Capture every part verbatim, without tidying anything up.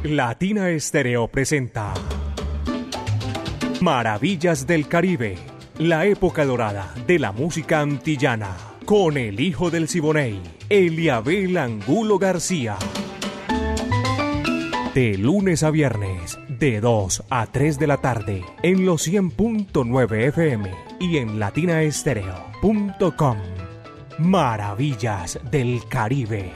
Latina Estéreo presenta Maravillas del Caribe, la época dorada de la música antillana, con el hijo del Siboney, Eliabel Angulo García. De lunes a viernes, de dos a tres de la tarde, en los cien punto nueve F M y en latina estéreo punto com. Maravillas del Caribe.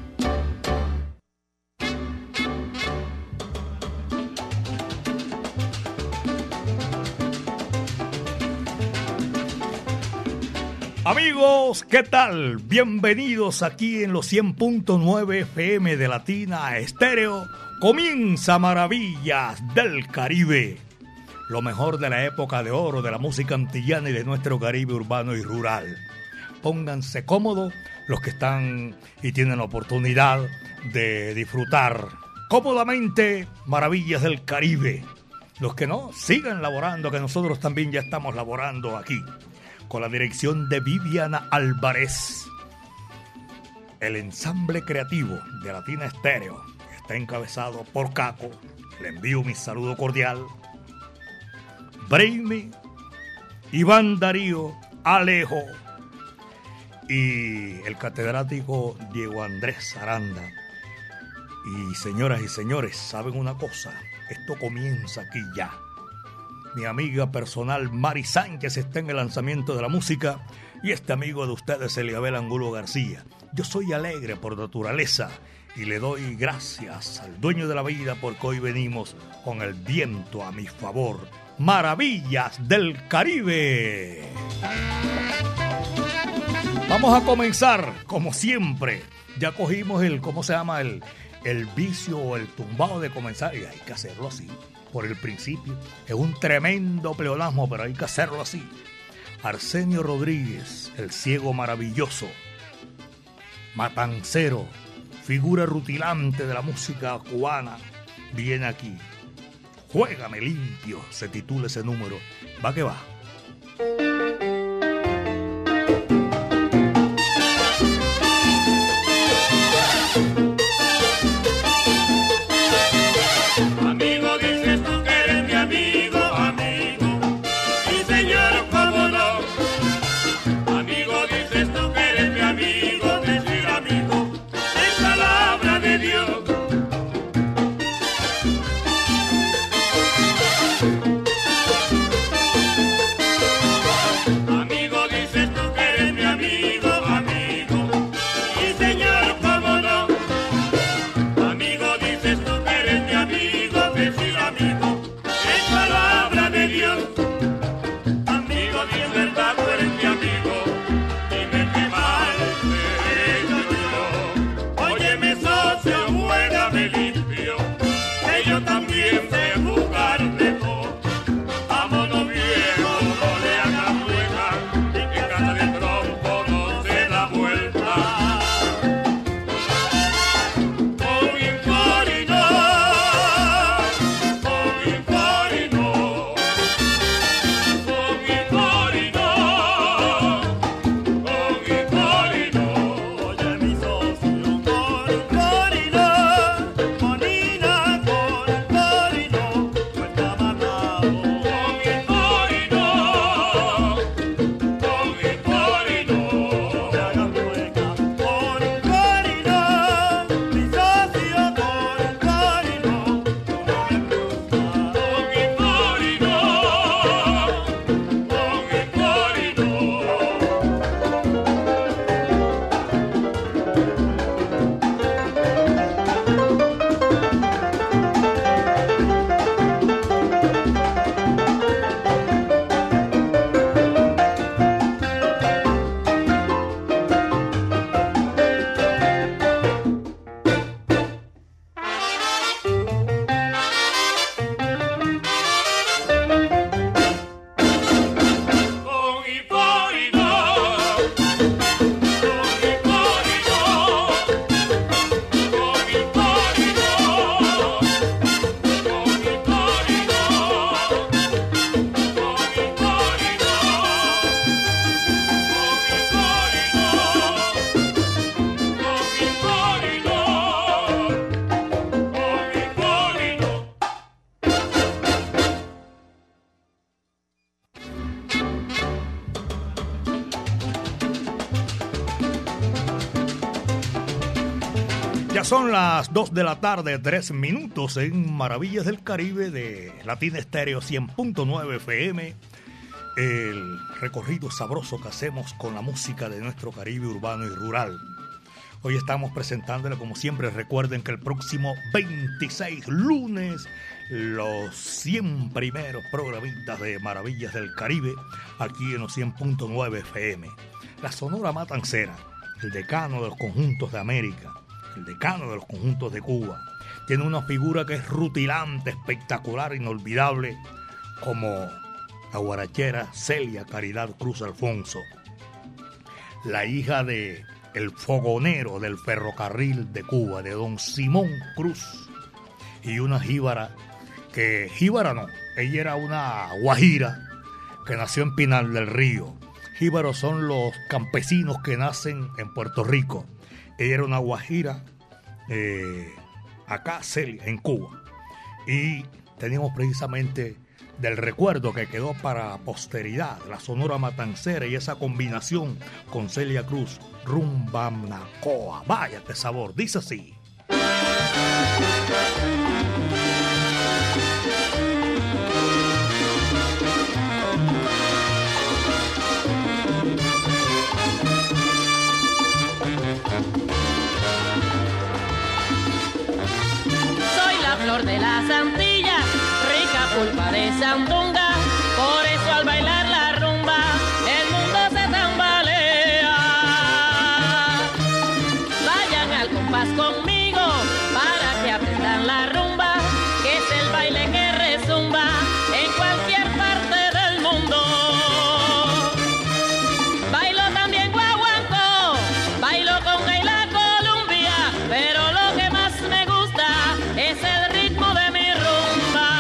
Amigos, ¿qué tal? Bienvenidos aquí en los cien punto nueve F M de Latina Estéreo. Comienza Maravillas del Caribe, lo mejor de la época de oro de la música antillana y de nuestro Caribe urbano y rural. Pónganse cómodos los que están y tienen la oportunidad de disfrutar cómodamente Maravillas del Caribe. Los que no, sigan laborando, que nosotros también ya estamos laborando aquí, con la dirección de Viviana Álvarez. El ensamble creativo de Latina Estéreo está encabezado por Caco. Le envío mi saludo cordial. Braimi, Iván Darío, Alejo y el catedrático Diego Andrés Aranda. Y señoras y señores, ¿saben una cosa? Esto comienza aquí ya. Mi amiga personal Mari Sánchez está en el lanzamiento de la música y este amigo de ustedes, Eliabel Angulo García. Yo soy alegre por naturaleza y le doy gracias al dueño de la vida porque hoy venimos con el viento a mi favor. Maravillas del Caribe. Vamos a comenzar, como siempre. Ya cogimos el, ¿cómo se llama? El, el vicio o el tumbado de comenzar y hay que hacerlo así. Por el principio, es un tremendo pleonasmo, pero hay que hacerlo así. Arsenio Rodríguez, el ciego maravilloso, matancero, figura rutilante de la música cubana, viene aquí. Juégame limpio, se titula ese número. Va que va. son las dos de la tarde, tres minutos en Maravillas del Caribe de Latina Estéreo cien punto nueve F M. El recorrido sabroso que hacemos con la música de nuestro Caribe urbano y rural. Hoy estamos presentándole, como siempre, recuerden que el próximo veintiséis, lunes, los cien primeros programitas de Maravillas del Caribe, aquí en los cien punto nueve F M. La Sonora Matancera, el decano de los conjuntos de América, el decano de los conjuntos de Cuba, tiene una figura que es rutilante, espectacular, inolvidable, como la guarachera Celia Caridad Cruz Alfonso, la hija de el fogonero del ferrocarril de Cuba, de don Simón Cruz, y una jíbara que, jíbara no, ella era una guajira que nació en Pinar del Río. Jíbaros son los campesinos que nacen en Puerto Rico. Ella era una guajira, eh, acá Celia, en Cuba. Y teníamos precisamente del recuerdo que quedó para posteridad, la Sonora Matancera y esa combinación con Celia Cruz, Rumba Nacoa. Vaya qué sabor, dice así. Soy la flor de las Antillas, rica pulpa de sandunga, por eso al bailar la rumba el mundo se tambalea. Vayan al compás conmigo para que aprendan la rumba, que es el baile que rezumba en cualquier parte del mundo. Bailo también guaguancó, bailo conga y la columbia, pero lo que más me gusta es el ritmo de mi rumba.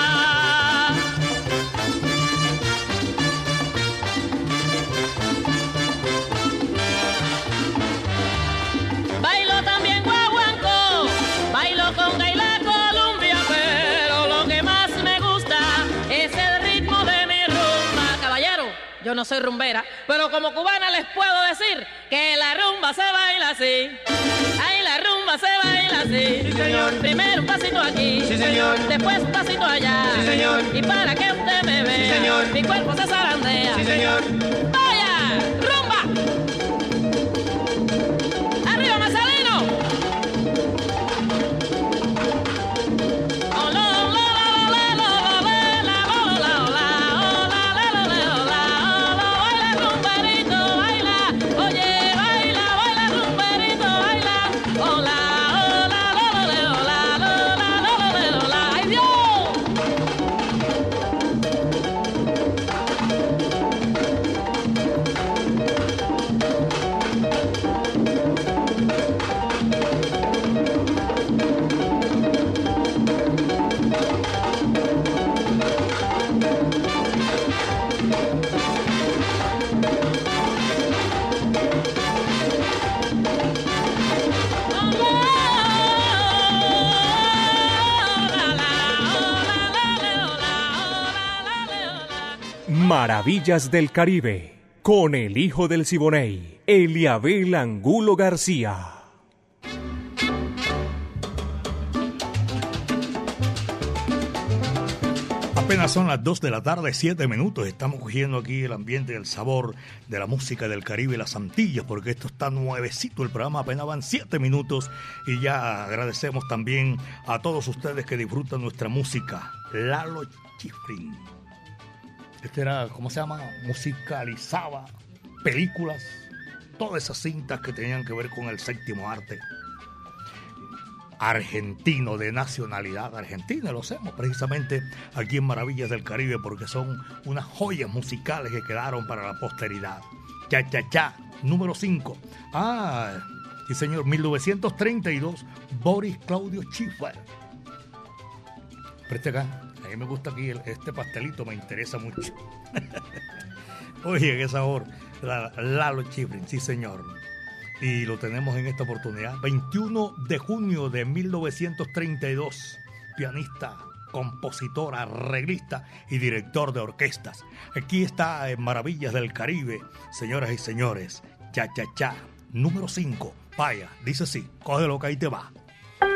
Bailo también guaguancó, bailo conga y la columbia, pero lo que más me gusta es el ritmo de mi rumba. Caballero, yo no soy rumbera, pero como cubana les puedo decir que la rumba se baila así. Ay, la rumba se baila así. Sí, señor. Primero un pasito aquí. Sí, señor. Después un pasito allá. Sí, señor. Y para que usted me vea, Sí, señor. mi cuerpo se zarandea. Sí, señor. ¡Vaya! ¡Rumba! ¡Arriba, Mazalino! Baila rumberito, baila. Oye, baila, baila rumberito, baila. Hola, hola, hola, hola, hola, hola, hola. ¡Ay, Dios! Maravillas del Caribe, con el hijo del Siboney, Eliabel Angulo García. Apenas son las dos de la tarde, siete minutos. Estamos cogiendo aquí el ambiente y el sabor de la música del Caribe y las Antillas, porque esto está nuevecito. El programa apenas van siete minutos y ya agradecemos también a todos ustedes que disfrutan nuestra música. Lalo Schifrin. Este era, ¿cómo se llama? Musicalizaba películas, todas esas cintas que tenían que ver con el séptimo arte. Argentino, de nacionalidad argentina, lo hacemos precisamente aquí en Maravillas del Caribe porque son unas joyas musicales que quedaron para la posteridad. Cha Cha Cha, número cinco. Ah, sí señor, mil novecientos treinta y dos, Boris Claudio Schiffer. Preste acá, a mí me gusta aquí el, este pastelito, me interesa mucho. Oye, qué sabor, la, Lalo Schifrin, sí señor. Y lo tenemos en esta oportunidad, veintiuno de junio de mil novecientos treinta y dos, pianista, compositor, arreglista y director de orquestas. Aquí está en Maravillas del Caribe, señoras y señores, Cha Cha Cha, número cinco. Vaya, dice así, cógelo que ahí te va.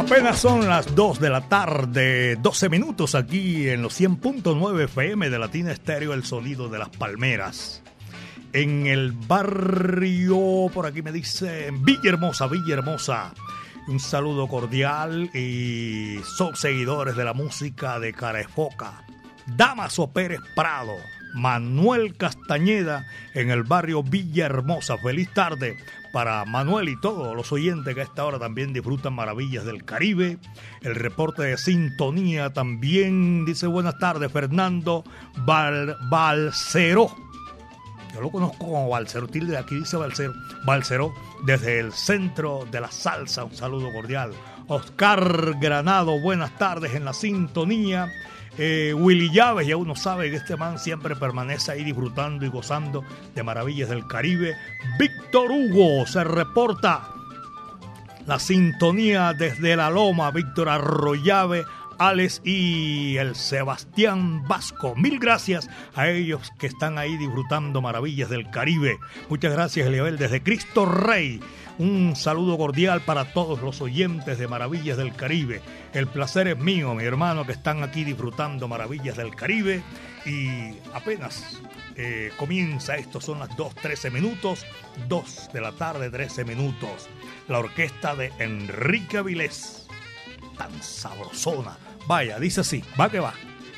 Apenas son las dos de la tarde, doce minutos aquí en los cien punto nueve F M de Latina Estéreo, el sonido de las palmeras. En el barrio, por aquí me dice Villahermosa, Villahermosa. Un saludo cordial y son seguidores de la música de Carefoca. Damaso Pérez Prado, Manuel Castañeda en el barrio Villahermosa. Feliz tarde para Manuel y todos los oyentes que a esta hora también disfrutan maravillas del Caribe. El reporte de sintonía también dice buenas tardes Fernando Val, Balceró. Yo lo conozco como Balceró, tilde, aquí dice Balceró, Balceró, desde el centro de la salsa. Un saludo cordial. Oscar Granado, buenas tardes en la sintonía. Eh, Willy Llaves, ya uno sabe que este man siempre permanece ahí disfrutando y gozando de maravillas del Caribe. Víctor Hugo se reporta la sintonía desde La Loma. Víctor Arroyave, Alex y el Sebastián Vasco. Mil gracias a ellos que están ahí disfrutando maravillas del Caribe. Muchas gracias, Eliabel, desde Cristo Rey. Un saludo cordial para todos los oyentes de Maravillas del Caribe. El placer es mío, mi hermano, que están aquí disfrutando Maravillas del Caribe. Y apenas eh, comienza esto, son las dos trece minutos, dos de la tarde, trece minutos. La orquesta de Enrique Avilés, tan sabrosona. Vaya, dice así, va que va.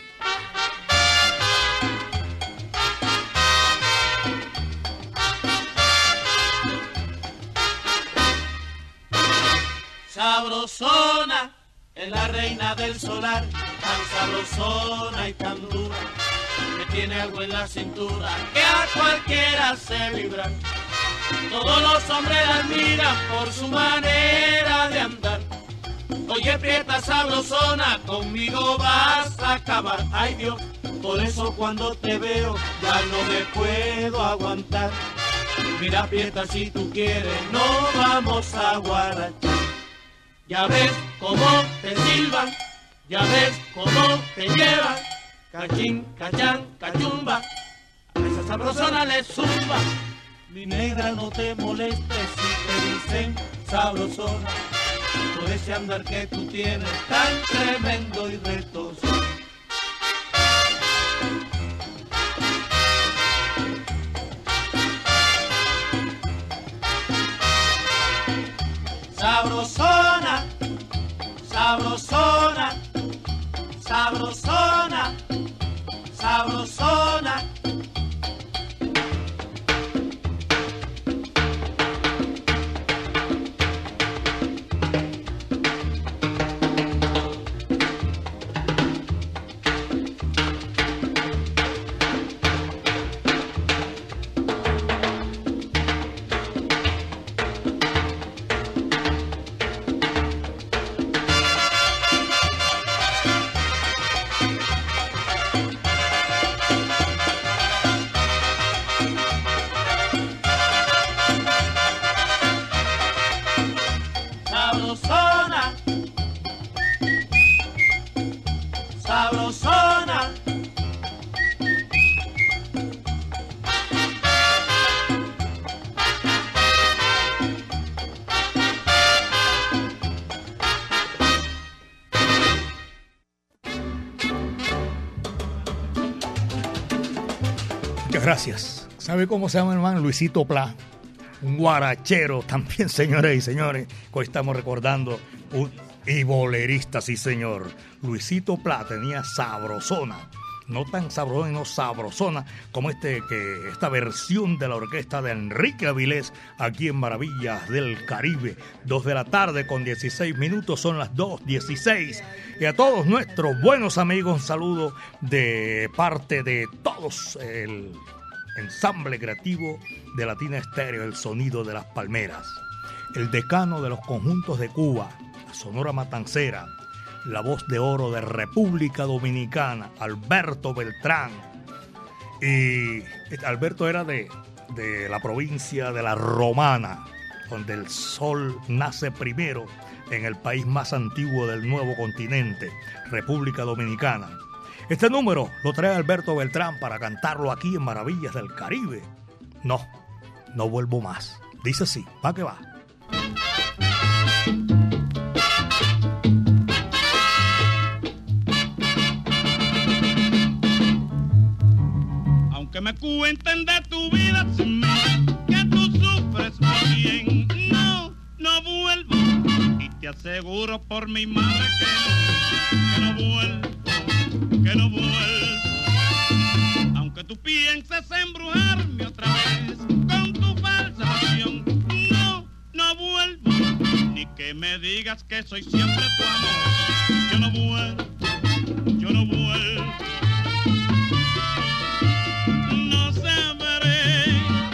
Sabrosona es la reina del solar, tan sabrosona y tan dura, que tiene algo en la cintura que a cualquiera hace vibrar. Todos los hombres la admiran por su manera de andar. Oye, prieta sabrosona, conmigo vas a acabar. Ay Dios, por eso cuando te veo ya no me puedo aguantar. Mira, prieta, si tú quieres, no vamos a guardar. Ya ves cómo te silban, ya ves cómo te llevan. Cachín, cachán, cachumba, a esa sabrosona le zumba. Mi negra, no te molestes si te dicen sabrosona, por ese andar que tú tienes tan tremendo y retoso. Sabrosona, sabrosona, sabrosona, sabrosona. Gracias. ¿Sabe cómo se llama, hermano? Luisito Pla, un guarachero también, señores y señores. Hoy estamos recordando un y bolerista, sí señor. Luisito Pla tenía sabrosona, no tan sabrosona, no sabrosona como este que esta versión de la orquesta de Enrique Avilés aquí en Maravillas del Caribe. Dos de la tarde con dieciséis minutos, son las dos dieciséis. Y a todos nuestros buenos amigos, un saludo de parte de todos el ensamble creativo de Latina Estéreo, el sonido de las palmeras. El decano de los conjuntos de Cuba, la Sonora Matancera, la voz de oro de República Dominicana, Alberto Beltrán. Y Alberto era de, de la provincia de La Romana, donde el sol nace primero en el país más antiguo del nuevo continente, República Dominicana. Este número lo trae Alberto Beltrán para cantarlo aquí en Maravillas del Caribe. No, no vuelvo más. Dice así, va que va. Aunque me cuenten de tu vida sin mí, que tú sufres muy bien, no, no vuelvo. Y te aseguro por mi madre que no, que no vuelvo, que no vuelvo. Aunque tú pienses embrujarme otra vez con tu falsa pasión, no, no vuelvo. Ni que me digas que soy siempre tu amor, yo no vuelvo, yo no vuelvo. No sabré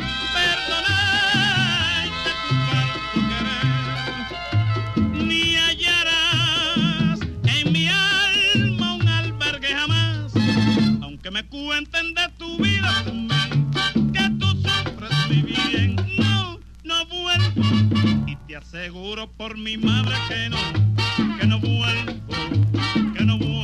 perdonarte tu falso querer, ni hallarás en mi alma un albergue jamás. Aunque me cuenten de tu vida, que tú sufres muy bien, no, no vuelvo. Y te aseguro por mi madre que no, que no vuelvo, que no vuelvo.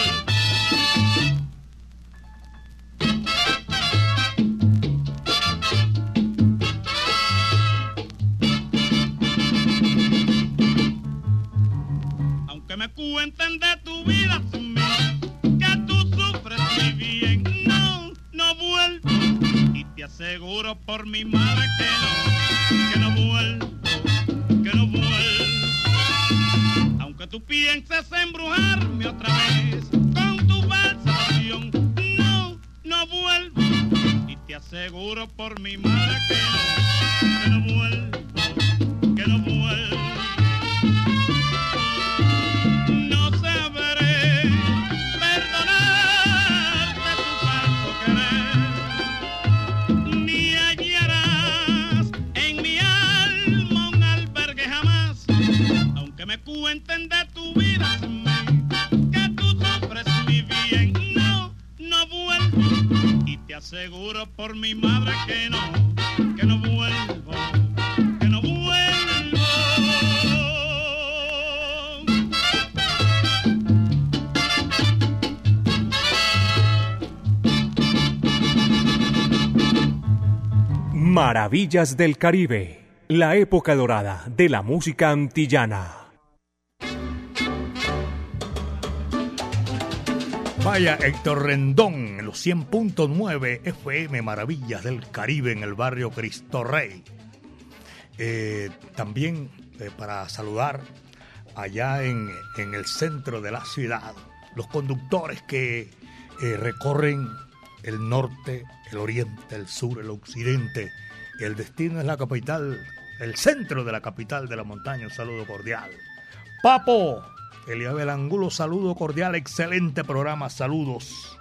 Aunque me cuenten de tu vida sin mí, que tú sufres muy bien, no, no vuelvo. Y te aseguro por mi madre que no, que no vuelvo, que no vuelvo. Aunque tú pienses embrujarme otra vez con tu falsa pasión, no, no vuelvo. Y te aseguro por mi madre que no, que no vuelvo, que no vuelvo. No sabré perdonarte tu falso querer, ni hallarás en mi alma un albergue jamás. Aunque me cuenten de tu vida sin mí, que tú sufres muy bien, no, no vuelvo. Y te aseguro por mi madre que no, que no vuelvo, que no vuelvo. Maravillas del Caribe, la época dorada de la música antillana. Vaya, Héctor Rendón en los cien punto nueve F M, Maravillas del Caribe, en el barrio Cristo Rey. Eh, también eh, para saludar allá en, en el centro de la ciudad, los conductores que eh, recorren el norte, el oriente, el sur, el occidente. El destino es la capital, el centro de la capital de la montaña. Un saludo cordial. Papo Eliabel Angulo, saludo cordial, excelente programa, saludos.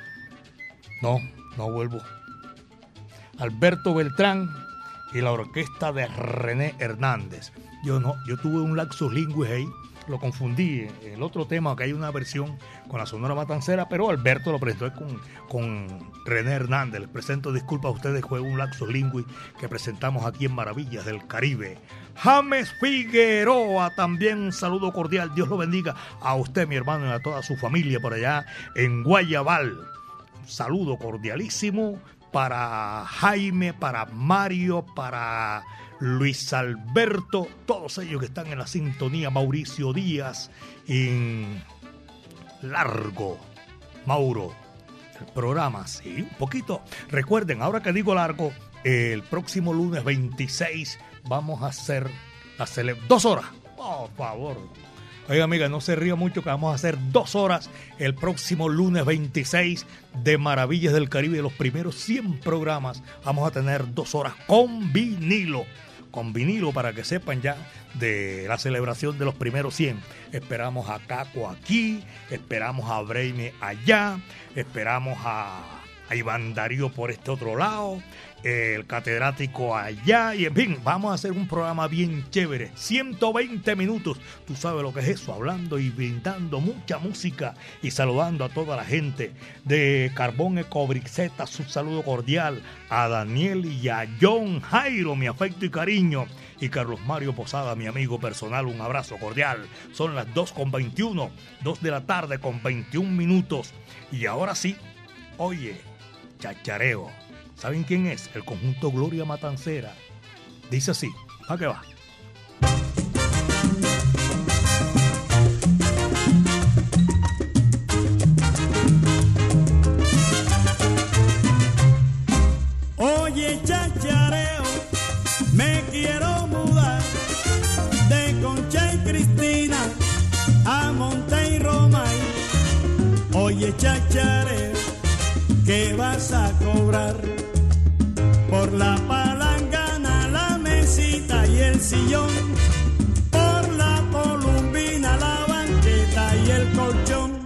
No, no vuelvo. Alberto Beltrán y la orquesta de René Hernández. Yo no, yo tuve un lapsus linguis ahí, lo confundí en el otro tema, que hay una versión con la Sonora Matancera, pero Alberto lo presentó con, con René Hernández. Les presento disculpas a ustedes, fue un lapsus linguis que presentamos aquí en Maravillas del Caribe. James Figueroa, también un saludo cordial, Dios lo bendiga a usted, mi hermano, y a toda su familia por allá en Guayabal. Un saludo cordialísimo para Jaime, para Mario, para Luis Alberto, todos ellos que están en la sintonía. Mauricio Díaz en Largo, Mauro, el programa, sí, un poquito. Recuerden, ahora que digo largo, el próximo lunes veintiséis vamos a hacer la cele- dos horas, por favor. Oiga, amiga, no se ría mucho, que vamos a hacer dos horas el próximo lunes veintiséis de Maravillas del Caribe. Los primeros cien programas vamos a tener dos horas con vinilo. Con vinilo, para que sepan ya de la celebración de los primeros cien. Esperamos a Caco aquí, esperamos a Breime allá, esperamos a, a Iván Darío por este otro lado, el catedrático allá, y en fin, vamos a hacer un programa bien chévere, ciento veinte minutos, tú sabes lo que es eso, hablando y brindando mucha música y saludando a toda la gente de Carbón Ecobrixeta, su saludo cordial a Daniel y a John Jairo, mi afecto y cariño, y Carlos Mario Posada, mi amigo personal, un abrazo cordial. Son las dos con veintiuno, dos de la tarde con veintiún minutos, y ahora sí, oye, chachareo. ¿Saben quién es? El conjunto Gloria Matancera. Dice así, ¿a qué va? mudar de Concha y Cristina a Monte y Romay. Oye, chachareo, ¿qué vas a cobrar? Por la palangana, la mesita y el sillón, por la columbina, la banqueta y el colchón.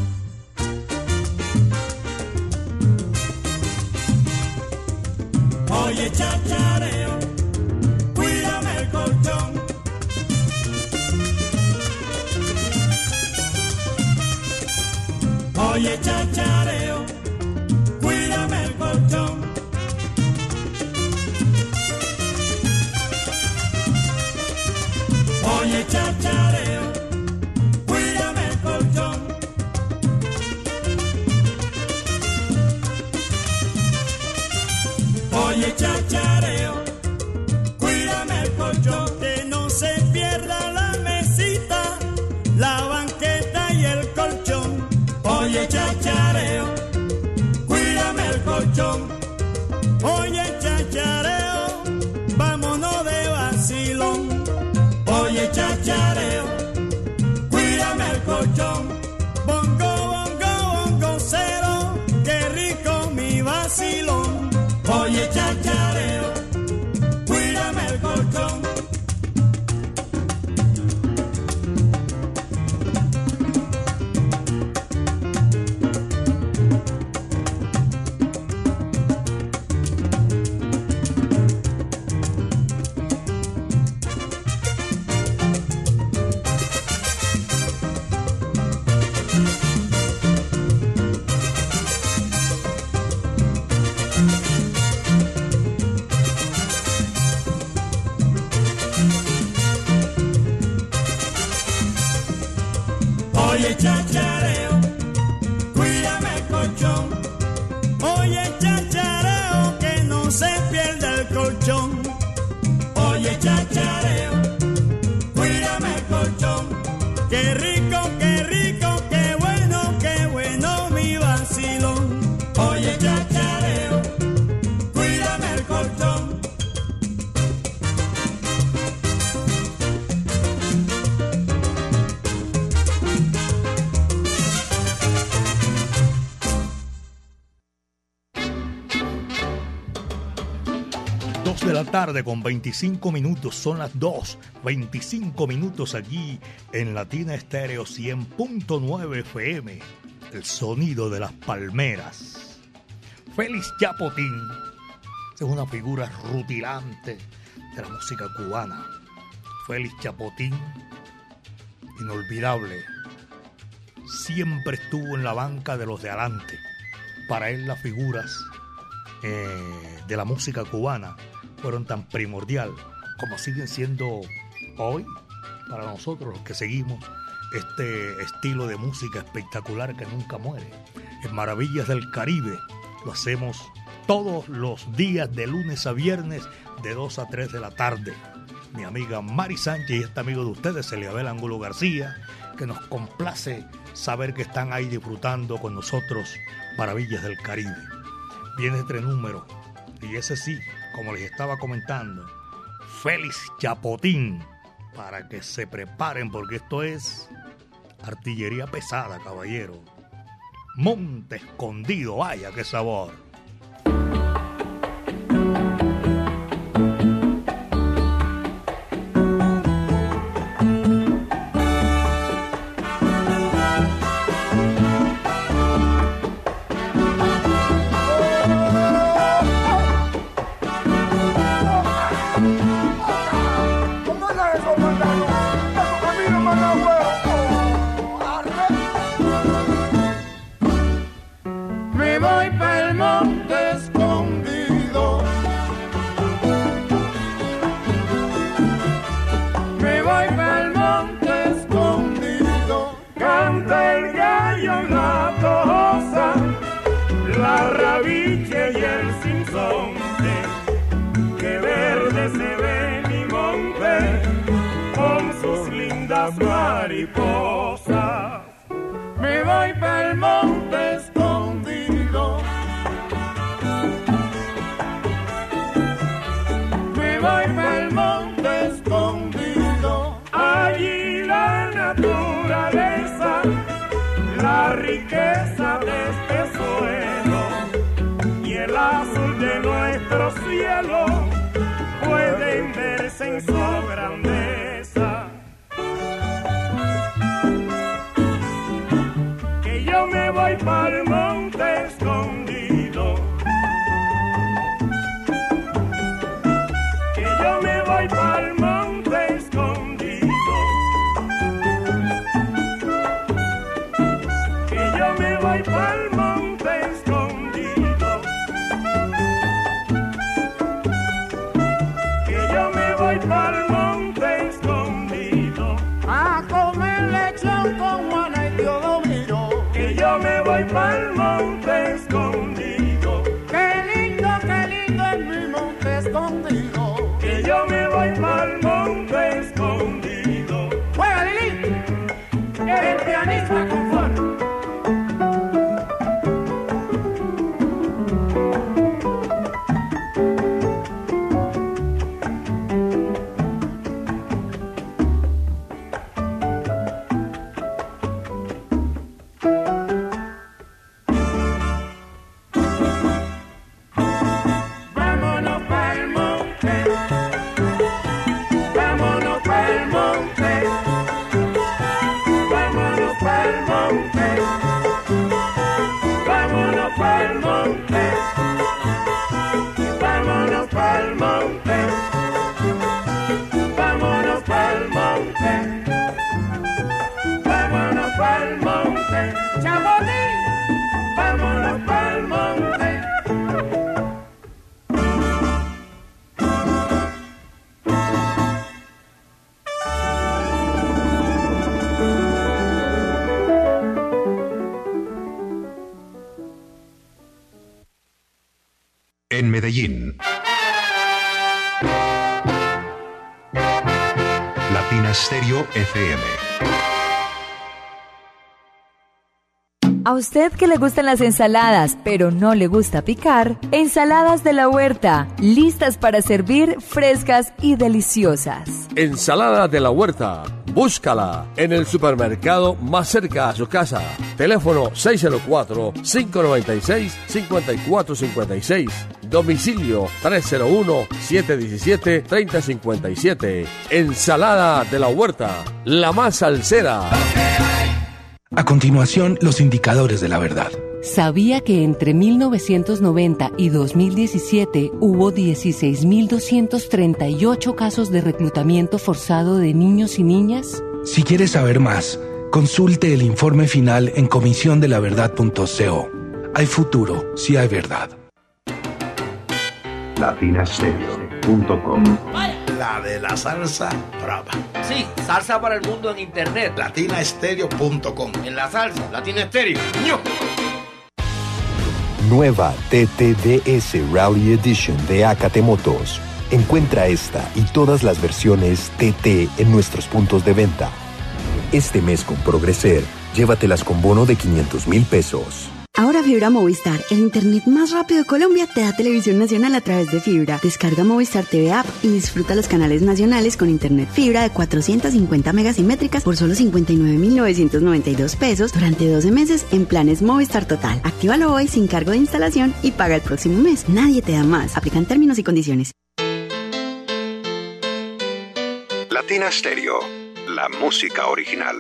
Oye, chachareo, cuídame el colchón. Oye, chachareo, cuídame el colchón. Oye, chachareo, cuídame el colchón. Oye, chachareo, cuídame el colchón. Que no se pierda la mesita, la banqueta y el colchón. Oye, chachareo, cuídame el colchón. Oye, chachareo, vámonos de vacilón. Oye, chachareo, cuídame el colchón. Bongo, bongo, bongo cero, qué rico mi vacilón. Oye, chachareo, cuídame el colchón. Oye, chachareo, cuídame el colchón. Oye, chachareo, que no se pierda el colchón. Oye, chachareo, cuídame el colchón. Qué rico, qué rico, qué bueno, qué bueno mi vacilón. Oye, chachareo, cuídame el colchón. De la tarde con veinticinco minutos, son las dos, veinticinco minutos aquí en Latina Estéreo cien punto nueve F M, el sonido de las palmeras. Félix Chapotín es una figura rutilante de la música cubana. Félix Chapotín, inolvidable, siempre estuvo en la banca de los de adelante. Para él las figuras eh, de la música cubana fueron tan primordial como siguen siendo hoy para nosotros los que seguimos este estilo de música espectacular que nunca muere. En Maravillas del Caribe lo hacemos todos los días de lunes a viernes de dos a tres de la tarde. Mi amiga Mari Sánchez y este amigo de ustedes, Eliabel Angulo García, que nos complace saber que están ahí disfrutando con nosotros Maravillas del Caribe. Viene este número y ese sí, como les estaba comentando, Félix Chapotín, para que se preparen porque esto es artillería pesada, caballero. Monte Escondido, vaya qué sabor. Mariposa, me voy pa'l monte escondido, me voy pa'l monte la riqueza de este suelo y el azul de nuestro cielo pueden verse en su grandeza. Que yo me voy pa'l monte escondido, que yo me voy pa'l monte escondido, que yo me voy pa'l monte escondido, que yo me voy pa'l monte escondido, a comer lechón con Juana y Teodomiro, que yo me voy pa'l monte escondido, qué lindo, qué lindo es mi monte escondido, que yo me voy pa'l monte escondido. ¡Juega, Lili! El pianista con fuerza. Vámonos pa'l monte, vámonos pa'l monte, vámonos pa'l monte, vámonos pa'l monte, vámonos pa'l monte, vámonos pa'l monte, vámonos pa'l monte, Chamonix, vámonos pa'l monte. En Medellín. Latina Stereo F M. A usted que le gustan las ensaladas, pero no le gusta picar, Ensaladas de la Huerta, listas para servir, frescas y deliciosas. Ensalada de la Huerta, búscala en el supermercado más cerca a su casa. Teléfono seis cero cuatro, cinco nueve seis, cinco cuatro cinco seis. Domicilio tres cero uno, siete uno siete, tres cero cinco siete. Ensalada de la Huerta, la más salsera. A continuación, los indicadores de la verdad. ¿Sabía que entre mil novecientos noventa y dos mil diecisiete hubo dieciséis mil doscientos treinta y ocho casos de reclutamiento forzado de niños y niñas? Si quieres saber más, consulte el informe final en comisión de la verdad punto co. Hay futuro, si hay verdad. latina stereo punto com. La de la salsa brava. Sí, salsa para el mundo en internet. latina stereo punto com. En la salsa, Latina Stereo. ¡Ño! Nueva T T D S Rally Edition de A K T Motos. Encuentra esta y todas las versiones T T en nuestros puntos de venta. Este mes con Progreser, llévatelas con bono de quinientos mil pesos. Ahora Fibra Movistar, el internet más rápido de Colombia, te da televisión nacional a través de fibra. Descarga Movistar T V App y disfruta los canales nacionales con internet fibra de cuatrocientos cincuenta megasimétricas por solo cincuenta y nueve mil novecientos noventa y dos pesos durante doce meses en planes Movistar Total. Actívalo hoy sin cargo de instalación y paga el próximo mes. Nadie te da más. Aplican términos y condiciones. Latina Stereo, la música original.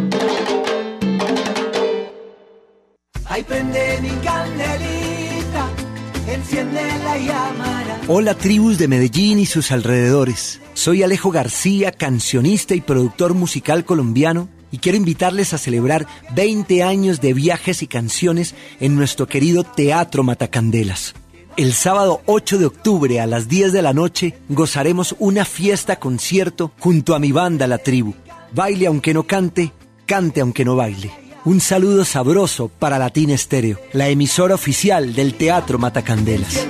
Ay, prende mi candelita, enciende la llamara. Hola tribus de Medellín y sus alrededores. Soy Alejo García, cancionista y productor musical colombiano, y quiero invitarles a celebrar veinte años de viajes y canciones en nuestro querido Teatro Matacandelas. El sábado ocho de octubre a las diez de la noche gozaremos una fiesta concierto junto a mi banda La Tribu. Baile aunque no cante, cante aunque no baile. Un saludo sabroso para Latina Stereo, la emisora oficial del Teatro Matacandelas.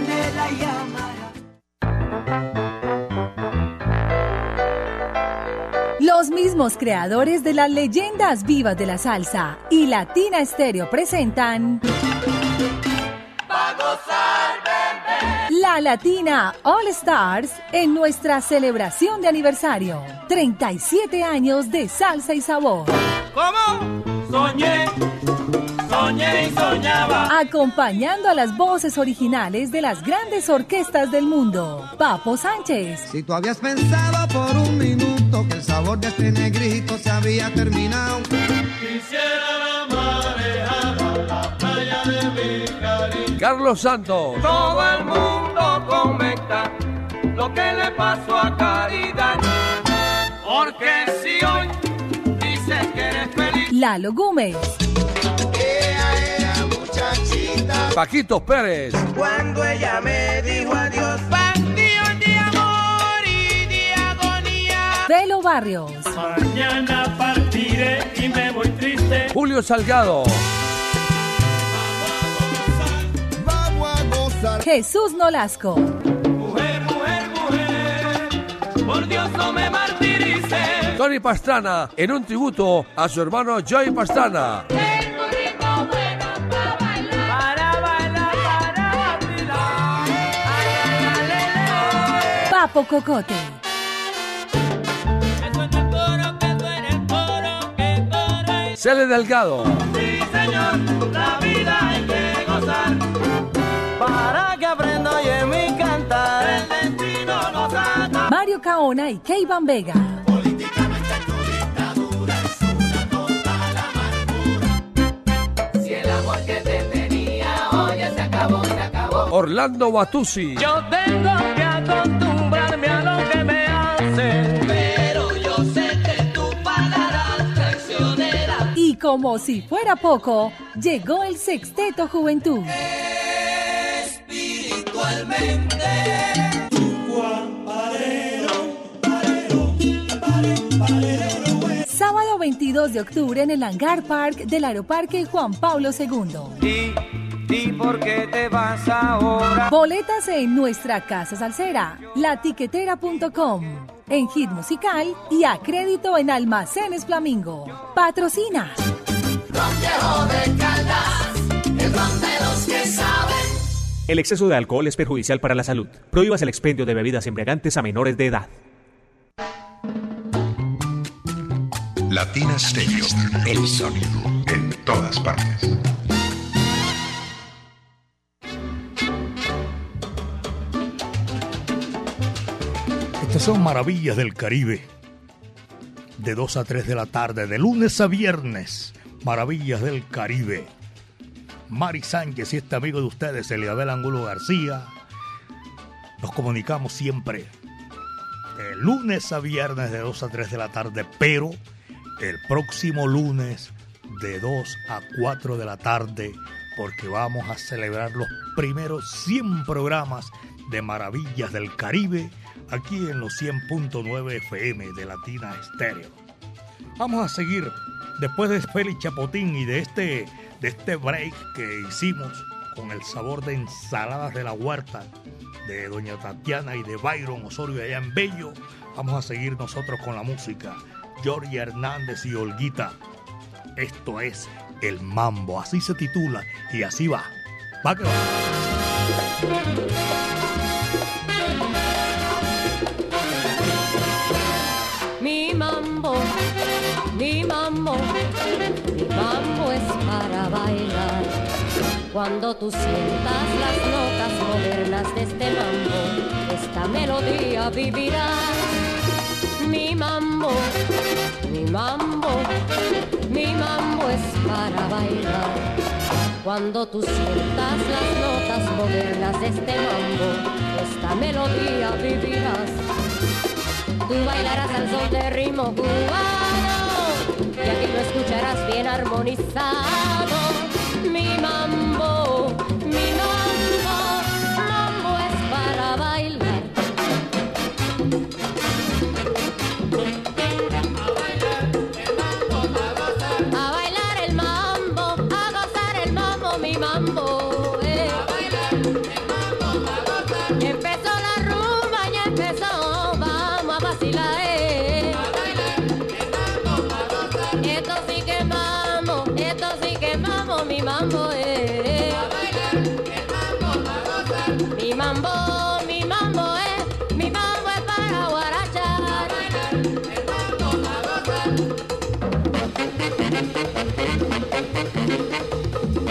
Los mismos creadores de las leyendas vivas de la salsa y Latina Stereo presentan La Latina All Stars en nuestra celebración de aniversario. treinta y siete años de salsa y sabor. ¿Cómo? Soñé soñé y soñaba. Acompañando a las voces originales de las grandes orquestas del mundo. Papo Sánchez. Si tú habías pensado por un minuto que el sabor de este negrito se había terminado. Quisiera la marejada, la playa de mi cariño. Carlos Santos. Todo el mundo comenta lo que le pasó a Caridad. Porque si hoy dices que eres feliz. Lalo Gómez. Ea, ea, muchachita. Paquito Pérez. Cuando ella me dijo adiós. Bandidos de amor y de agonía. Belo Barrios. Mañana partiré y me voy triste. Julio Salgado. Vamos a gozar. Jesús Nolasco. Mujer, mujer, mujer, por Dios no me martirice. Tony Pastrana en un tributo a su hermano Joey Pastrana. Tengo un ritmo bueno para bailar. Para bailar, para vacilar. Ay, ay, ay, ay. Papo Cocote. Que suene el coro, que suene el coro, que coro. Cele Delgado. Sí, señor, la vida hay que gozar. Para que aprenda hoy en mi cantar. El destino nos ata. Mario Caona y Keivan Vega. Políticamente tu dictadura es una total amargura. Si el amor que te tenía hoy ya se acabó, se acabó. Orlando Batusi. Yo tengo que acostumbrarme a lo que me hacen. Pero yo sé que tu paladar traicionera. Y como si fuera poco, llegó el Sexteto Juventud. Espiritualmente. Sábado veintidós de octubre en el Hangar Park del Aeroparque Juan Pablo segundo. ¿Y, y por qué te vas ahora? Boletas en nuestra casa salsera, latiquetera punto com, en Hit Musical y a crédito en Almacenes Flamingo. Patrocina. Ron Viejo de Caldas, el ron de los que saben. El exceso de alcohol es perjudicial para la salud. Prohíbas el expendio de bebidas embriagantes a menores de edad. Latina Stereo, el sonido en todas partes. Estas son Maravillas del Caribe. De dos a tres de la tarde, de lunes a viernes. Maravillas del Caribe. Mari Sánchez y este amigo de ustedes, Eliabel Angulo García. Nos comunicamos siempre de lunes a viernes de dos a tres de la tarde, pero el próximo lunes de dos a cuatro de la tarde, porque vamos a celebrar los primeros cien programas de Maravillas del Caribe aquí en los cien punto nueve F M de Latina Estéreo. Vamos a seguir después de Félix Chapotín y de este, de este break que hicimos con el sabor de ensaladas de la huerta de doña Tatiana y de Byron Osorio allá en Bello. Vamos a seguir nosotros con la música. Georgia Hernández y Olguita. Esto es El Mambo, así se titula y así va. Va que va. Mi mambo, mi mambo, mi mambo es para bailar. Cuando tú sientas las notas modernas de este mambo, esta melodía vivirá. Mi mambo, mi mambo, mi mambo es para bailar. Cuando tú sientas las notas modernas de este mambo, esta melodía vivirás. Tú bailarás al son de ritmo cubano y aquí lo escucharás bien armonizado. Mi mambo, mi mambo, mambo es para bailar. A bailar el mambo, a gozar el mambo, mi mambo. Eh. A bailar el mambo, a gozar. Ya empezó la rumba, ya empezó, vamos a vacilar. Eh. A bailar el mambo, a gozar. Esto sí que mambo, esto sí que mambo, mi mambo. Eh. A bailar el mambo, a gozar. Mi mambo, mi mambo, eh. Mi mambo es para guarachar. A bailar el mambo, a gozar.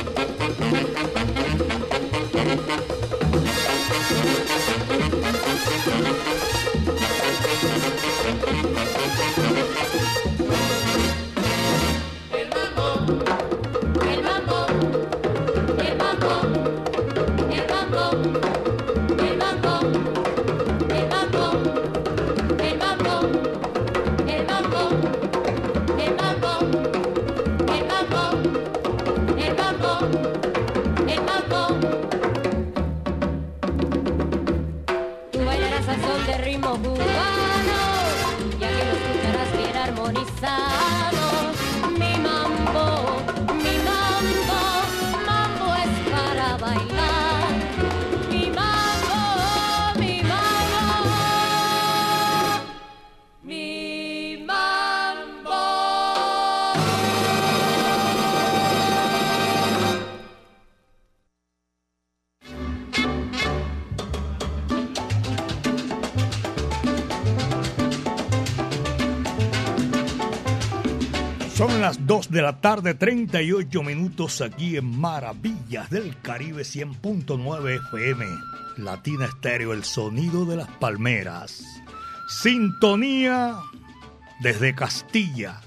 Son las dos de la tarde, treinta y ocho minutos aquí en Maravillas del Caribe cien punto nueve F M. Latina Estéreo, el sonido de las palmeras. Sintonía desde Castilla.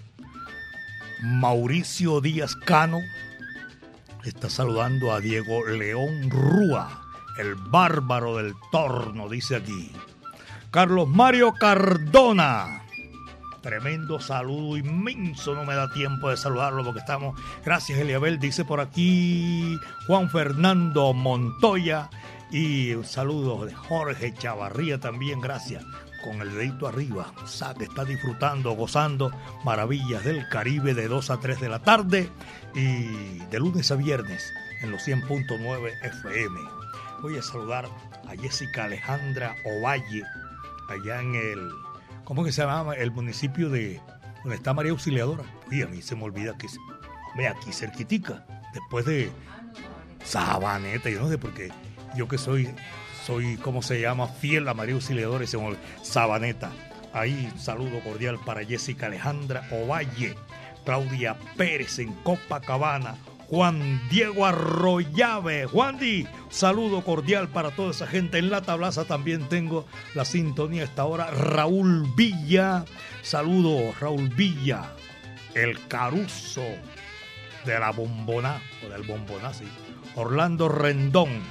Mauricio Díaz Cano está saludando a Diego León Rúa, el bárbaro del torno, dice aquí. Carlos Mario Cardona. Tremendo saludo inmenso, no me da tiempo de saludarlo porque estamos... Gracias, Eliabel, dice por aquí Juan Fernando Montoya. Y un saludo de Jorge Chavarría también, gracias. Con el dedito arriba, o sea, que está disfrutando, gozando Maravillas del Caribe de dos a tres de la tarde y de lunes a viernes en los cien punto nueve F M. Voy a saludar a Jessica Alejandra Ovalle, allá en el... ¿Cómo que se llama? El municipio de donde está María Auxiliadora. Y a mí se me olvida que ve aquí cerquitica, después de Sabaneta, yo no sé por qué, yo que soy, soy, ¿cómo se llama? Fiel a María Auxiliadora y se me olvida, Sabaneta. Ahí saludo cordial para Jessica Alejandra Ovalle, Claudia Pérez en Copacabana, Juan Diego Arroyave. Juan Di, saludo cordial para toda esa gente. En La Tablaza también tengo la sintonía a esta hora. Raúl Villa, saludo Raúl Villa, el Caruso de la Bomboná, o del Bomboná, sí. Orlando Rendón,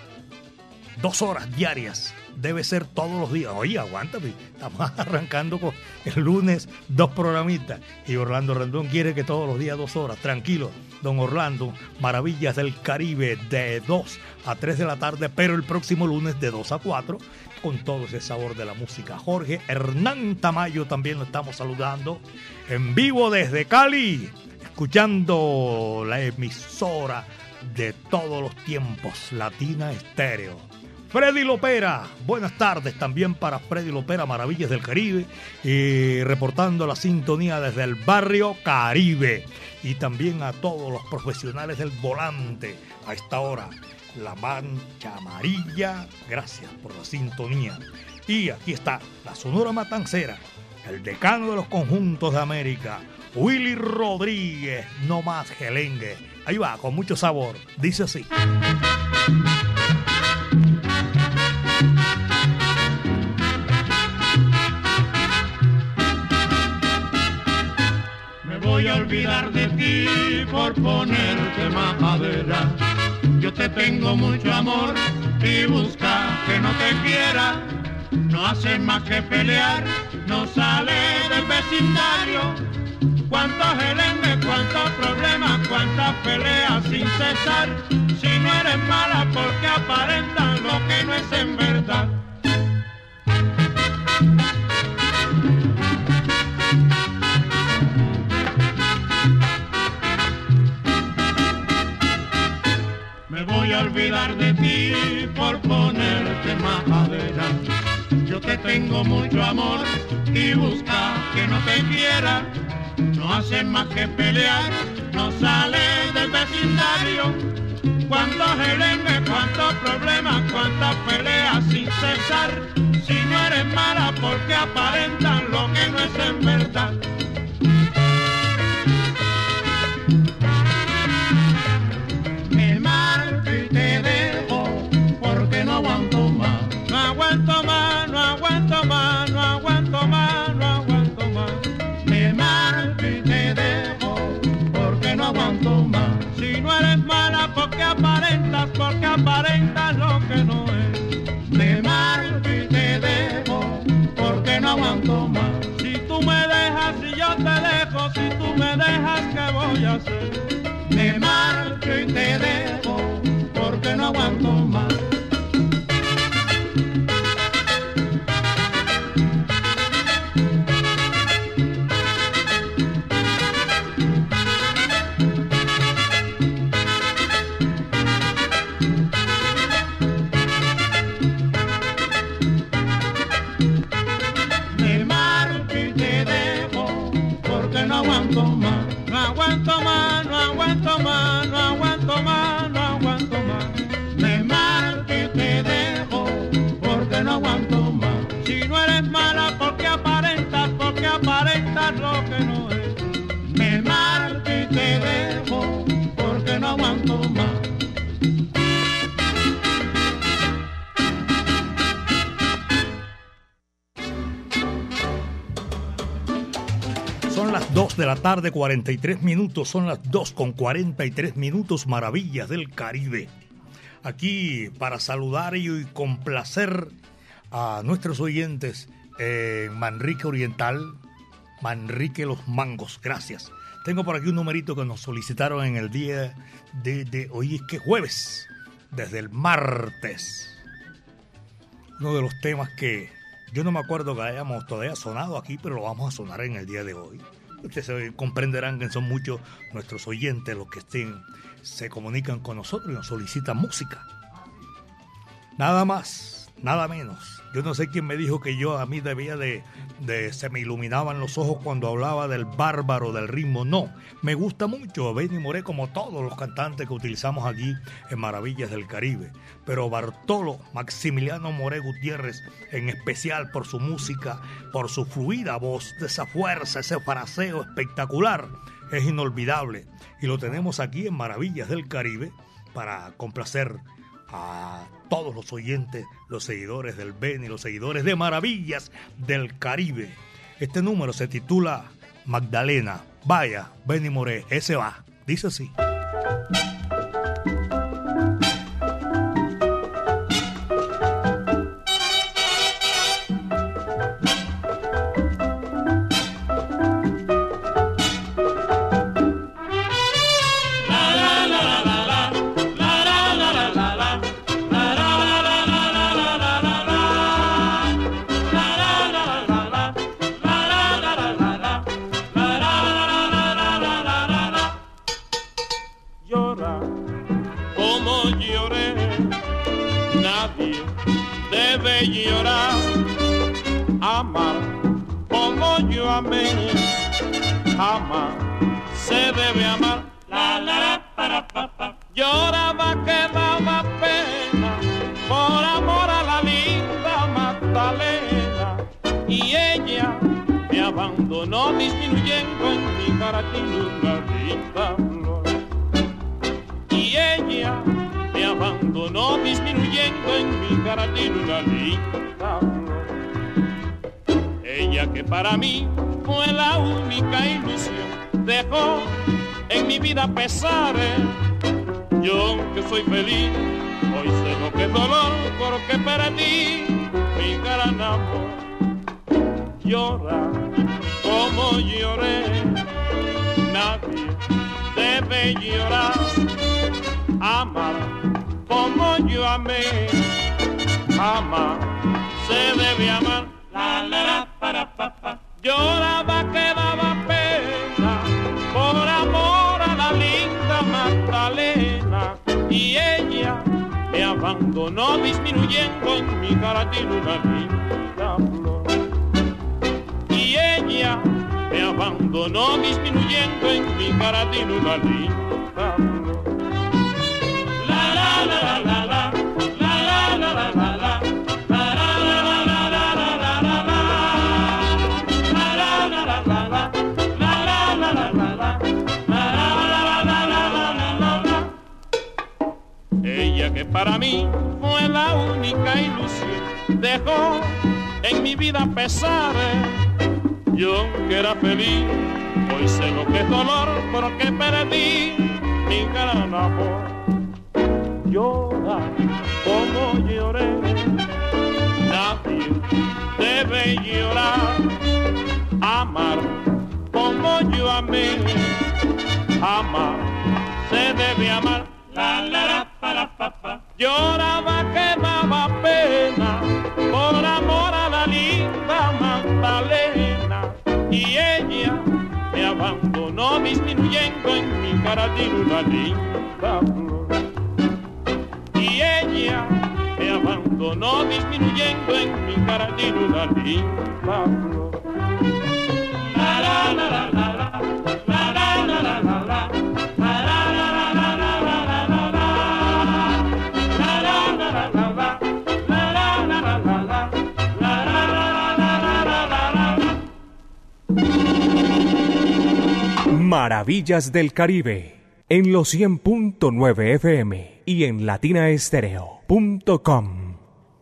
dos horas diarias. Debe ser todos los días. Oye, aguántame. Estamos arrancando con el lunes dos programitas. Y Orlando Rendón quiere que todos los días dos horas. Tranquilo, don Orlando. Maravillas del Caribe de dos a tres de la tarde. Pero el próximo lunes de dos a cuatro. Con todo ese sabor de la música. Jorge Hernán Tamayo también lo estamos saludando. En vivo desde Cali. Escuchando la emisora de todos los tiempos. Latina Estéreo. Freddy Lopera, buenas tardes también para Freddy Lopera, Maravillas del Caribe, y reportando la sintonía desde el barrio Caribe. Y también a todos los profesionales del volante a esta hora. La Mancha Amarilla, gracias por la sintonía. Y aquí está la Sonora Matancera, el decano de los conjuntos de América, Willy Rodríguez, no más gelengue. Ahí va, con mucho sabor, dice así. Voy a olvidar de ti por ponerte majadera. Yo te tengo mucho amor y busca que no te quiera. No hace más que pelear, no sale del vecindario. Cuántos gelengues, cuántos problemas, cuántas peleas sin cesar. Si no eres mala porque aparentan lo que no es en verdad. Me voy a olvidar de ti por ponerte majadera. Yo te tengo mucho amor y busca que no te quiera. No hace más que pelear, no sale del vecindario. Cuántos gelengues, cuántos problemas, cuántas peleas sin cesar. Si no eres mala porque aparentan lo que no es en verdad. Te dejo porque no aguanto más. No aguanto más, no aguanto más, no aguanto más, no aguanto. tú me dejas y yo te dejo, si tú me dejas, ¿qué voy a hacer? Me marcho y te dejo, porque no aguanto más. No aguanto más, no aguanto más, no aguanto más, no aguanto más, no aguanto más. Me marcho y te dejo, porque no aguanto más. Si no eres mala, porque aparentas, porque aparentas lo que no es. Me marcho y te dejo, porque no aguanto más. Son las dos de la tarde, cuarenta y tres minutos. Son las dos con cuarenta y tres minutos, Maravillas del Caribe. Aquí para saludar y complacer a nuestros oyentes en Manrique Oriental, Manrique Los Mangos. Gracias. Tengo por aquí un numerito que nos solicitaron en el día de, de hoy, es que jueves, desde el martes. Uno de los temas que yo no me acuerdo que hayamos todavía sonado aquí, pero lo vamos a sonar en el día de hoy. Ustedes comprenderán que son muchos nuestros oyentes los que estén, se comunican con nosotros y nos solicitan música. Nada más, nada menos. Yo no sé quién me dijo que yo a mí debía de, de... se me iluminaban los ojos cuando hablaba del bárbaro del ritmo. No, me gusta mucho Benny Moré, como todos los cantantes que utilizamos aquí en Maravillas del Caribe. Pero Bartolo Maximiliano Moré Gutiérrez, en especial por su música, por su fluida voz, de esa fuerza, ese fraseo espectacular, es inolvidable. Y lo tenemos aquí en Maravillas del Caribe para complacer a todos los oyentes, los seguidores del Benny, los seguidores de Maravillas del Caribe. Este número se titula Magdalena. Vaya, Benny Moré, ese va. Dice así. Llorar, amar como yo amé, jamás se debe amar. La la la para pa pa. Lloraba que daba pena por amor a la linda Magdalena, y ella me abandonó disminuyendo en mi cara una linda flor. Y ella me abandonó disminuyendo en mi cara tiene una linda flor. Ella que para mí fue la única ilusión, dejó en mi vida pesares. Yo que soy feliz, hoy sé lo que es dolor, porque perdí mi gran amor. Llora como lloré, nadie debe llorar. Amar como yo amé, jamás se debe amar. La la la para pa pa. Lloraba que daba pena por amor a la linda Magdalena, y ella me abandonó disminuyendo en mi cara tiene una linda flor. Y ella me abandonó disminuyendo en mi cara tiene una linda flor. La la la la la, la la la la la. Ella que para mí fue la única ilusión, dejó en mi vida pesares. Yo que era feliz, hoy sé lo que es dolor, porque perdí mi gran amor. Llora como lloré, nadie debe llorar. Ama amé. Jamás se debe amar. La, la, la, para, pa, pa. Lloraba que daba pena por amor a la linda Magdalena, y ella me abandonó disminuyendo en mi cara de una linda flor. Y ella me abandonó disminuyendo en mi cara de una linda flor. La la la la la la, la la la la la la. Maravillas del Caribe, en los cien punto nueve F M y en latina estéreo punto com.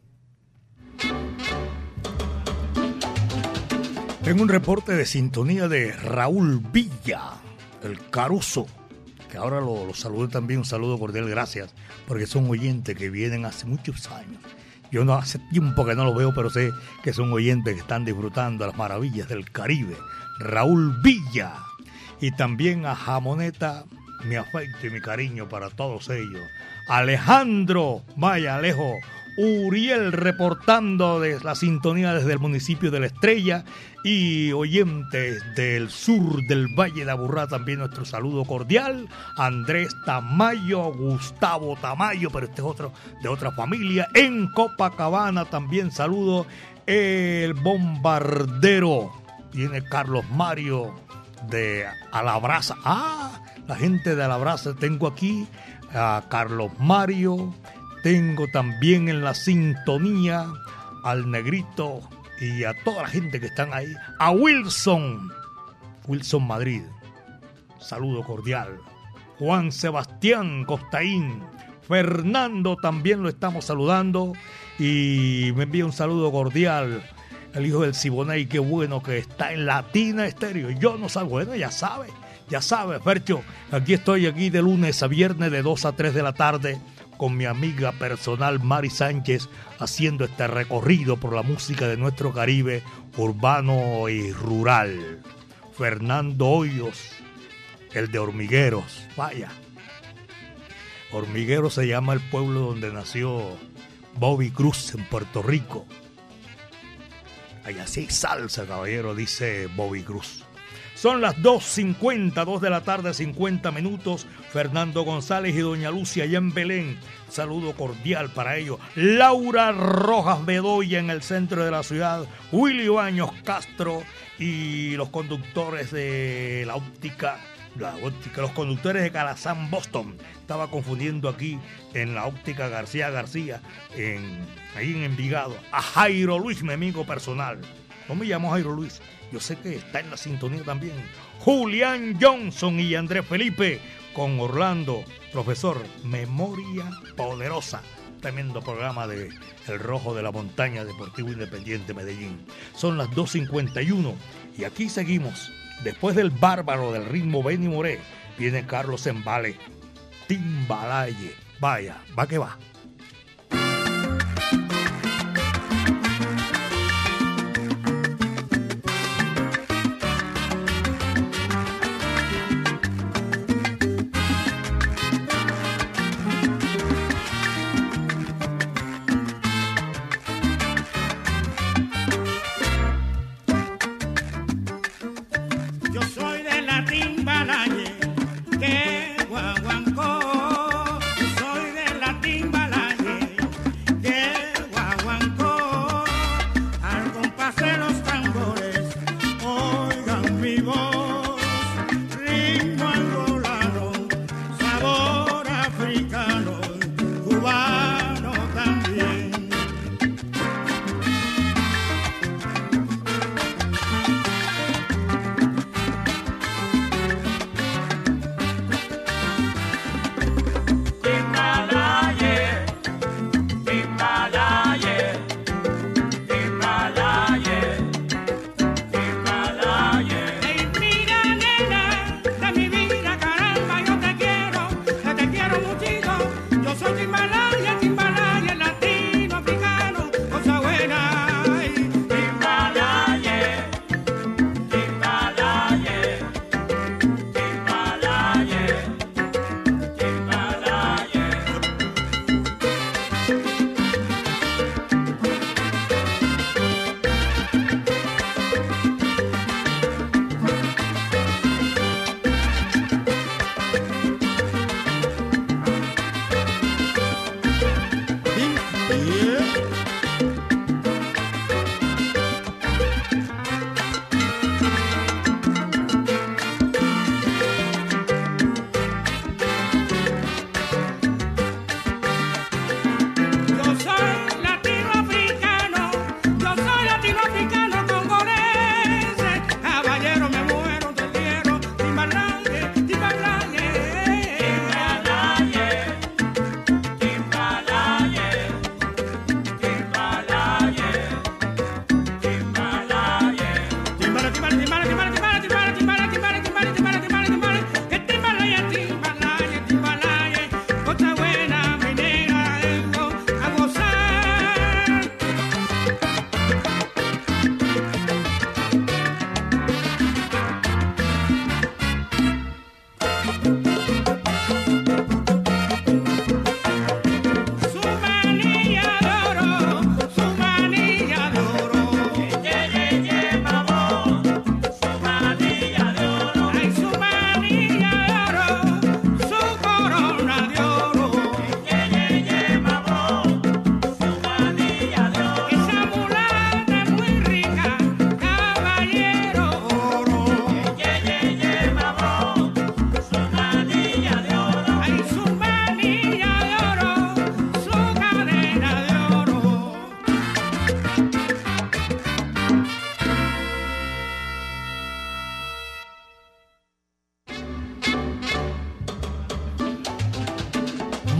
Tengo un reporte de sintonía de Raúl Villa, el Caruso, que ahora lo, lo saludo también, un saludo cordial, gracias, porque son oyentes que vienen hace muchos años. Yo no hace tiempo que no los veo, pero sé que son oyentes que están disfrutando las maravillas del Caribe. Raúl Villa. Y también a Jamoneta, mi afecto y mi cariño para todos ellos. Alejandro, vaya Alejo, Uriel reportando de la sintonía desde el municipio de La Estrella, y oyentes del sur del Valle de Aburrá, también nuestro saludo cordial. Andrés Tamayo, Gustavo Tamayo, pero este es otro de otra familia. En Copacabana también saludo. El Bombardero, tiene Carlos Mario de Alabraza. Ah, la gente de Alabraza. Tengo aquí a Carlos Mario. Tengo también en la sintonía al Negrito y a toda la gente que están ahí. A Wilson, Wilson Madrid, saludo cordial. Juan Sebastián Costaín, Fernando también lo estamos saludando, y me envía un saludo cordial el hijo del Siboney, qué bueno que está en Latina Estéreo. Yo no sé, bueno, ya sabe, ya sabe, Fercho, aquí estoy aquí de lunes a viernes de dos a tres de la tarde con mi amiga personal Mari Sánchez, haciendo este recorrido por la música de nuestro Caribe urbano y rural. Fernando Hoyos, el de Hormigueros, vaya. Hormigueros se llama el pueblo donde nació Bobby Cruz en Puerto Rico. Allá sí salsa, caballero, dice Bobby Cruz. Son las dos cincuenta, dos de la tarde, cincuenta minutos. Fernando González y doña Lucia allá en Belén. Saludo cordial para ellos. Laura Rojas Bedoya en el centro de la ciudad. Willy Baños Castro y los conductores de la óptica, la óptica, los conductores de Calazán Boston. Estaba confundiendo aquí en la óptica García García, en, ahí en Envigado. A Jairo Luis, mi amigo personal. No me llamo Jairo Luis. Yo sé que está en la sintonía también. Julián Johnson y Andrés Felipe con Orlando. Profesor, Memoria Poderosa. Tremendo programa de El Rojo de la Montaña, Deportivo Independiente Medellín. Son las dos cincuenta y uno y aquí seguimos. Después del bárbaro del ritmo Benny Moré, viene Carlos Embale. Timbalaye. Vaya, va que va.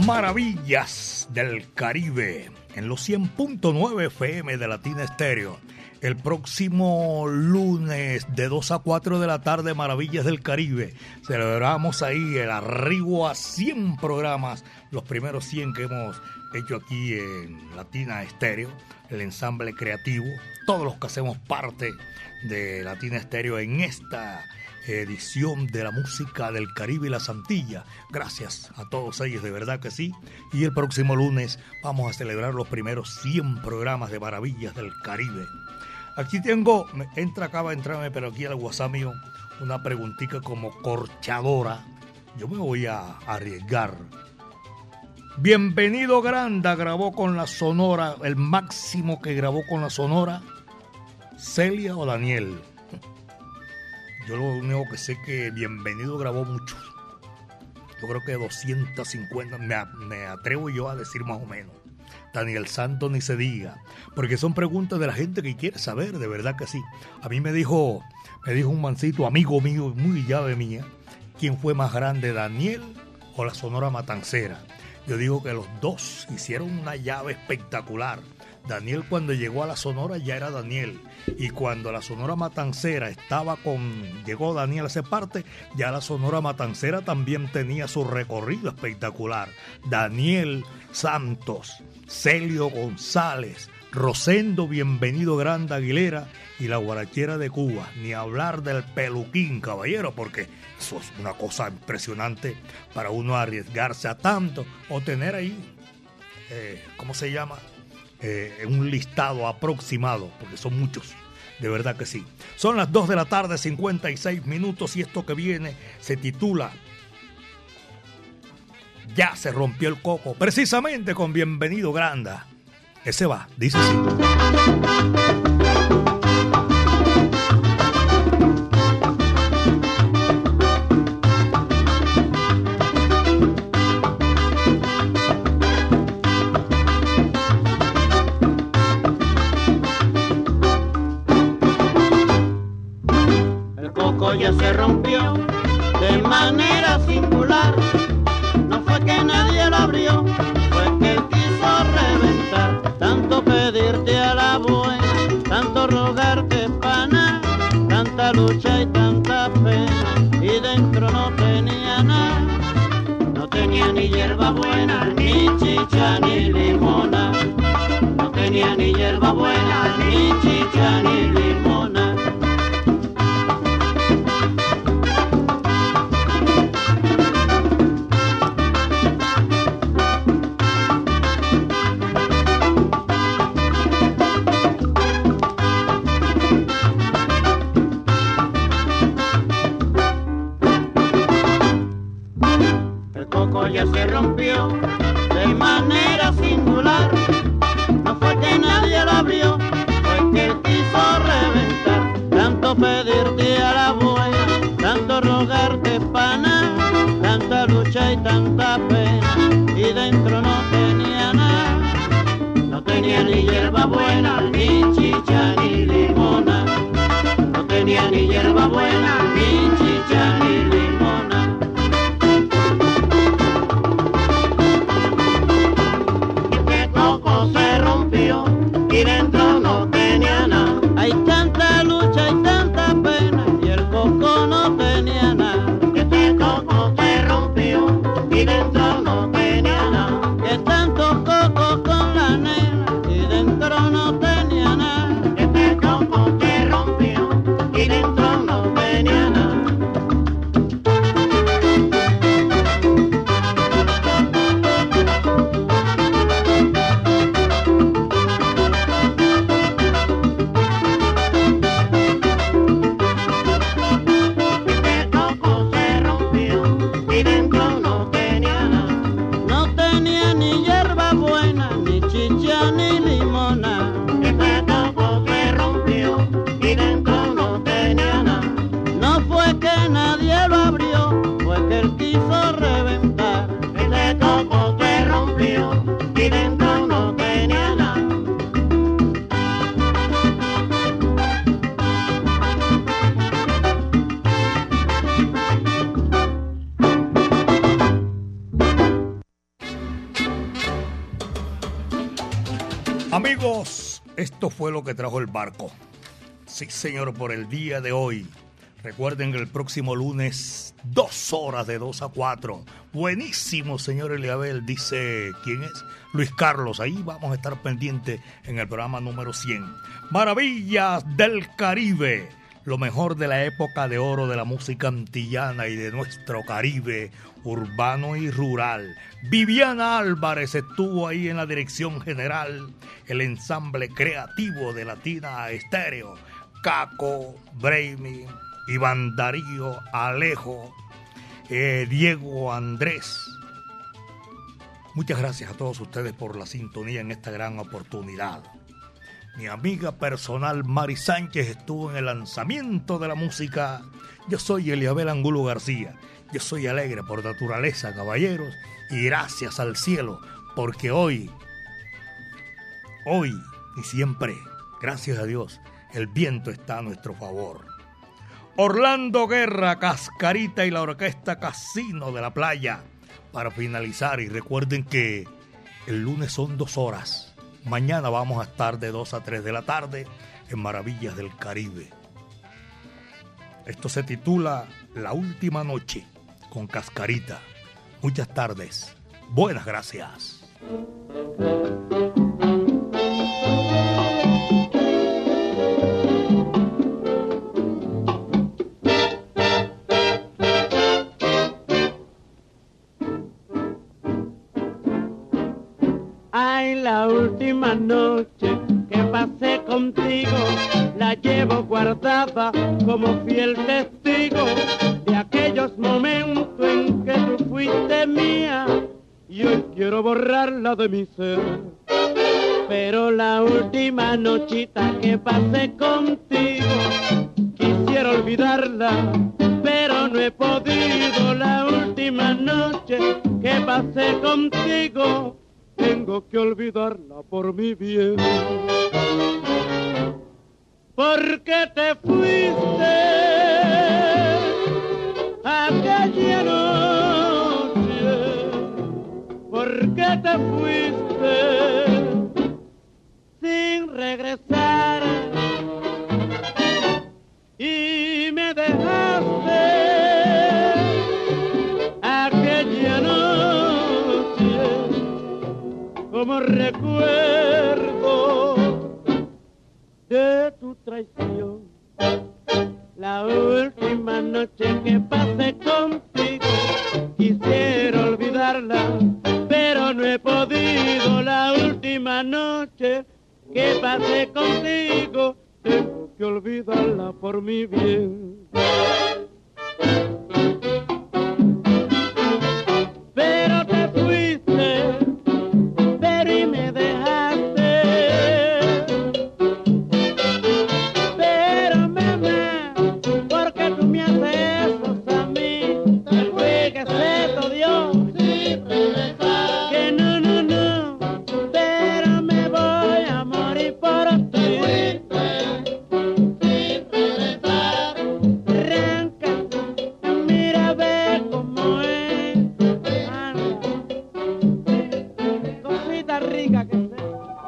Maravillas del Caribe en los cien punto nueve F M de Latina Estéreo. El próximo lunes de dos a cuatro de la tarde, Maravillas del Caribe. Celebramos ahí el arribo a cien programas, los primeros cien que hemos hecho aquí en Latina Estéreo, el ensamble creativo, todos los que hacemos parte de Latina Estéreo en esta edición de la música del Caribe y las Antillas. Gracias a todos ellos, de verdad que sí. Y el próximo lunes vamos a celebrar los primeros cien programas de Maravillas del Caribe. Aquí tengo, entra, acaba de entrarme, pero aquí al WhatsApp mío, una preguntita como corchadora. Yo me voy a arriesgar. Bienvenido Granda grabó con la Sonora, el máximo que grabó con la Sonora, Celia o Daniel. Yo lo único que sé que Bienvenido grabó mucho. Yo creo que doscientos cincuenta, me, me atrevo yo a decir más o menos. Daniel Santos ni se diga, porque son preguntas de la gente que quiere saber, de verdad que sí. A mí me dijo, me dijo un mancito, amigo mío, muy llave mía, ¿quién fue más grande, Daniel o la Sonora Matancera? Yo digo que los dos hicieron una llave espectacular. Daniel cuando llegó a la Sonora ya era Daniel, y cuando la Sonora Matancera estaba con, llegó Daniel a esa parte, ya la Sonora Matancera también tenía su recorrido espectacular. Daniel Santos, Celio González, Rosendo Bienvenido Granda Aguilera y la Guarachera de Cuba. Ni hablar del Peluquín, caballero, porque eso es una cosa impresionante para uno arriesgarse a tanto o tener ahí, eh, ¿cómo se llama? Eh, un listado aproximado, porque son muchos, de verdad que sí. Son las dos de la tarde, cincuenta y seis minutos, y esto que viene se titula Ya se rompió el coco, precisamente con Bienvenido Granda. Ese va, dice así. Ya se rompió de manera singular. No fue que nadie lo abrió, fue que él quiso reventar. Tanto pedirte a la buena, tanto rogarte pana, tanta lucha y tanta pena, y dentro no tenía nada. No tenía ni hierba buena, ni chicha, ni limona. No tenía ni hierba buena, ni chicha, ni limona. Ya se rompió de manera singular. No fue que nadie lo abrió, fue que él quiso reventar. Tanto pedirte a la buena, tanto rogarte pana, tanta lucha y tanta pena, y dentro no tenía nada. No tenía ni hierba buena, ni chicha, ni limona. No tenía ni hierba buena, ni chicha, ni limona. Y dentro no tenía nada. Hay tanta lucha y tanta pena, y el coco no tenía nada. Este coco se rompió y dentro no tenía nada. Que tanto coco con la nena y dentro no tenía nada. Este coco se rompió y dentro no tenía nada. Amigos, esto fue lo que trajo el barco. Sí, señor, por el día de hoy. Recuerden que el próximo lunes, dos horas de dos a cuatro. Buenísimo, señor Eliabel, dice, ¿quién es? Luis Carlos. Ahí vamos a estar pendientes en el programa número cien. Maravillas del Caribe. Lo mejor de la época de oro de la música antillana y de nuestro Caribe, urbano y rural. Viviana Álvarez estuvo ahí en la dirección general. El ensamble creativo de Latina Estéreo. Caco, Braimi, Iván Darío, Alejo, eh, Diego Andrés. Muchas gracias a todos ustedes por la sintonía en esta gran oportunidad. Mi amiga personal Mari Sánchez estuvo en el lanzamiento de la música. Yo soy Eliabel Angulo García. Yo soy alegre por naturaleza, caballeros, y gracias al cielo, porque hoy, hoy y siempre, gracias a Dios, el viento está a nuestro favor. Orlando Guerra, Cascarita y la Orquesta Casino de la Playa. Para finalizar, y recuerden que el lunes son dos horas. Mañana vamos a estar de dos a tres de la tarde en Maravillas del Caribe. Esto se titula La Última Noche con Cascarita. Muchas tardes. Buenas gracias. Ay, la última noche que pasé contigo, la llevo guardada como fiel testigo de aquellos momentos en que tú fuiste mía, y hoy quiero borrarla de mi ser. Pero la última nochita que pasé contigo, quisiera olvidarla, pero no he podido. La última noche que pasé contigo, tengo que olvidarla por mi bien. Porque te fuiste aquella noche, porque te fuiste sin regresar y me dejaste aquella noche como recuerdo de tu traición. La última noche que pasé contigo, quisiera olvidarla, pero no he podido. La última noche que pasé contigo, tengo que olvidarla por mi bien. Pero te fuiste, pero y me dejaste. Pero mamá, ¿por qué tú me haces eso a mí? Te fui que se te odió. Que no, no, no, pero me voy a morir por ti. Arranca, mira, ve cómo es. Anda, cosita rica que sea.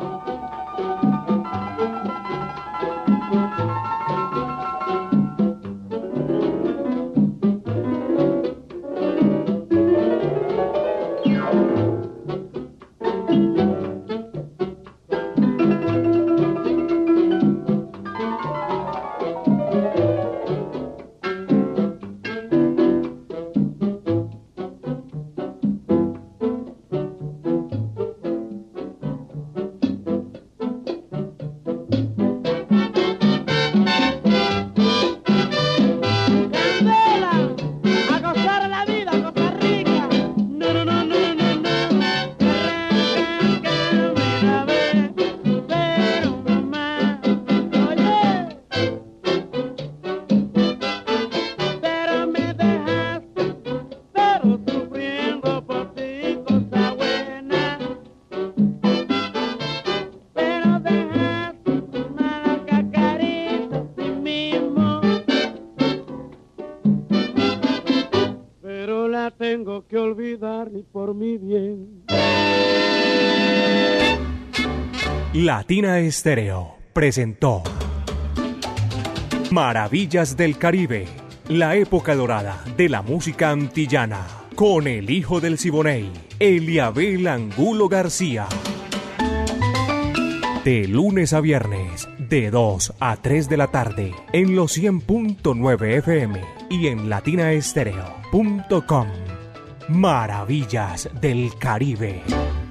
Tengo que olvidar ni por mi bien. Latina Estéreo presentó Maravillas del Caribe, la época dorada de la música antillana, con el hijo del Siboney, Eliabel Angulo García. De lunes a viernes, de dos a tres de la tarde, en los cien punto nueve F M y en latina estéreo punto com. Maravillas del Caribe.